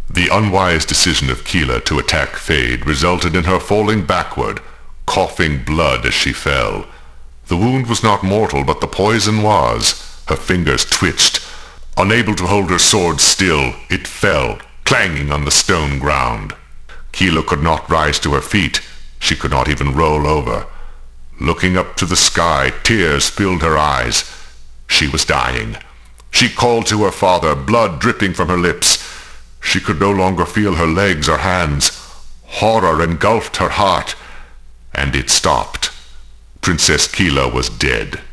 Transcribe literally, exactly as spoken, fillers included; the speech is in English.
The unwise decision of Keela to attack Feyd resulted in her falling backward, coughing blood as she fell. The wound was not mortal, but the poison was. Her fingers twitched. Unable to hold her sword still, it fell, clanging on the stone ground. Keela could not rise to her feet. She could not even roll over. Looking up to the sky, tears filled her eyes. She was dying. She called to her father, blood dripping from her lips. She could no longer feel her legs or hands. Horror engulfed her heart, and it stopped. Princess Keela was dead.